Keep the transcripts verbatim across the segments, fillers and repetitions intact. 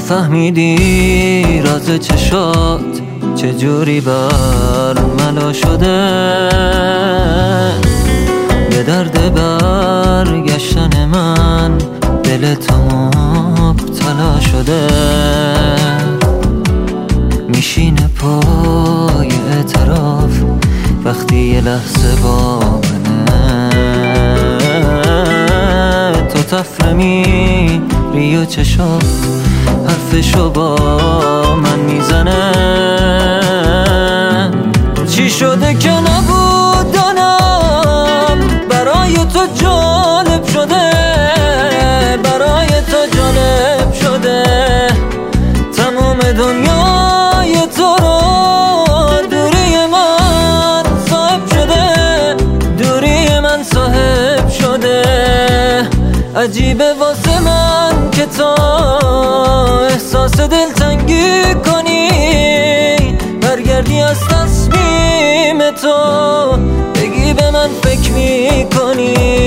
نفهمیدی راز چشات چجوری برملا شده، به درد برگشتن من دل تو مبتلا شده. میشینه پای اعتراف وقتی یه لحظه با منه، تو تفره میری و چشات حرفشو با من میزنه. چی شده که نبود دانم، برای تو جالب شده، برای تو جالب شده. تمام دنیای تو رو دوری من صاحب شده، دوری من صاحب شده. عجیبه واسه من که تو احساس دلتنگی کنی، برگردی از تصمیم تو بگی به من فکر میکنی.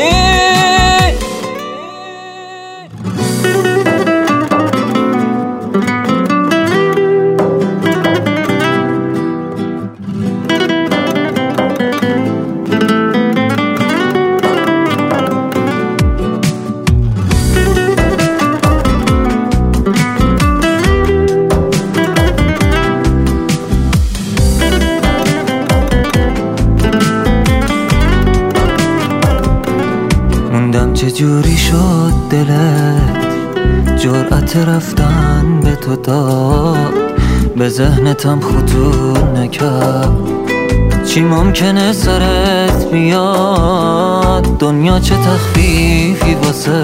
چجوری شد دلت جرأت رفتن به تو داد، به ذهنتم خطور نکرد. چی ممکنه سرت بیاد، دنیا چه تخفیفی واسه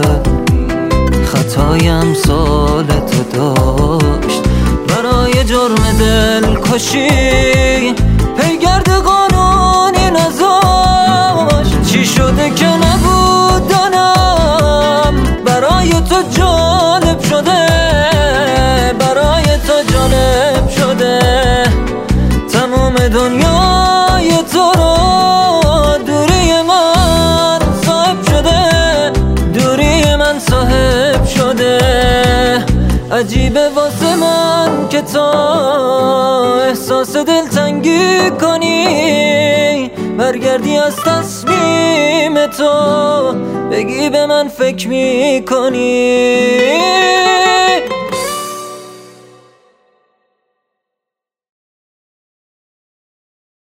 خطایم سال تو داشت. برای جرم دل کشی پیگرد قانونی نذاشت. چی شده که نبود دانم، برای تو جالب شده، برای تو جالب شده. تمام دنیای تو رو دوری من صاحب شده، دوری من صاحب شده. عجیبه واسه من که تو احساس دلتنگی کنی، برگردی از تصمیم تو بگی به من فکر میکنی.